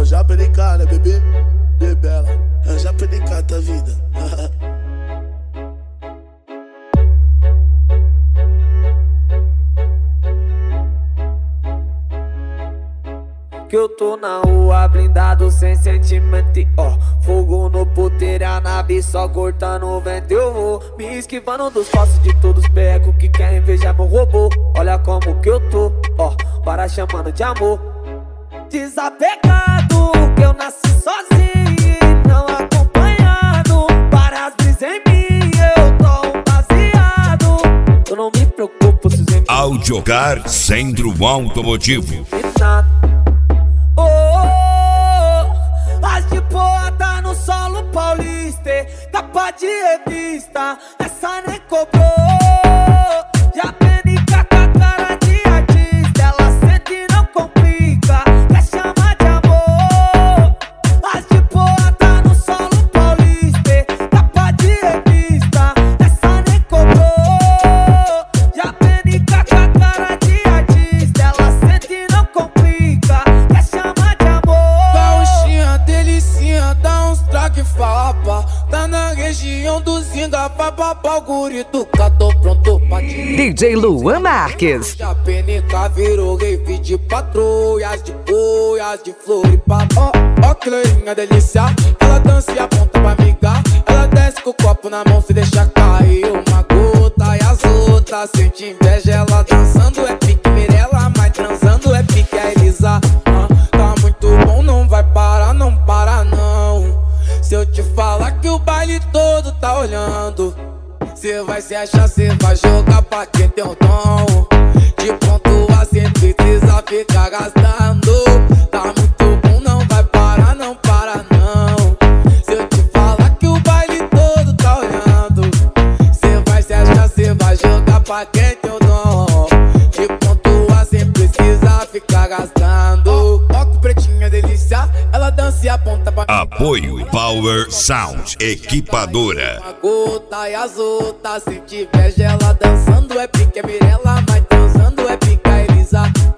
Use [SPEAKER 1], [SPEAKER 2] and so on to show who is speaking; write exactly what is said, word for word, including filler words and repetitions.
[SPEAKER 1] já perdi cara, bebê, bebê bela. Eu já perdi cara da vida.
[SPEAKER 2] Que eu tô na rua blindado sem sentimento, ó. Fogo no puteiro, a nave só cortando o vento. Eu vou me esquivando dos passos de todos os becos que querem invejar meu robô. Olha como que eu tô, ó, para chamando de amor. Desapegado, que eu nasci sozinho e não acompanhado. Para as brisas em mim, eu tô um baseado. Eu não me preocupo se os em mim.
[SPEAKER 3] Audiocar Centro Automotivo.
[SPEAKER 2] Oh, oh, as de boa tá no solo paulista, capa de revista, essa nem cobrou. Já penica com a cara de artista, ela sente e não complica, quer chamar de amor. As de boa tá no solo paulista, capa de revista, essa nem cobrou. Já penica com a cara de artista, ela sente e não complica. Fala, tá na região do Zinga, papapá, o guri do cá, tô pronto pra te.
[SPEAKER 4] D J Luan Marques.
[SPEAKER 2] Já penica virou rave de patrulhas, de boias, de floripa. Ó, ó que loirinha delícia, ela dança e aponta pra amiga. Ela desce com o copo na mão, se deixa cair uma gota. E as outras sente inveja, ela dançando é pique Mirella, mas transando é pique a Elisa. Ah, tá muito bom, não vai parar, não para não. Se eu te falar que o baile todo tá olhando, cê vai se achar, cê vai jogar pra quem tem o dom. De pontua cê precisa ficar gastando. Tá muito bom, não vai parar, não para não. Se eu te falar que o baile todo tá olhando, cê vai se achar, cê vai jogar pra quem tem o dom. De pontua cê precisa ficar gastando. Ó que pretinha delícia, ela dança e aponta pra
[SPEAKER 3] Apoio Power Sound Equipadora.
[SPEAKER 2] uma gota e as outras sente inveja, ela dançando é pique Mirella, mas dançando é pique a Elisa.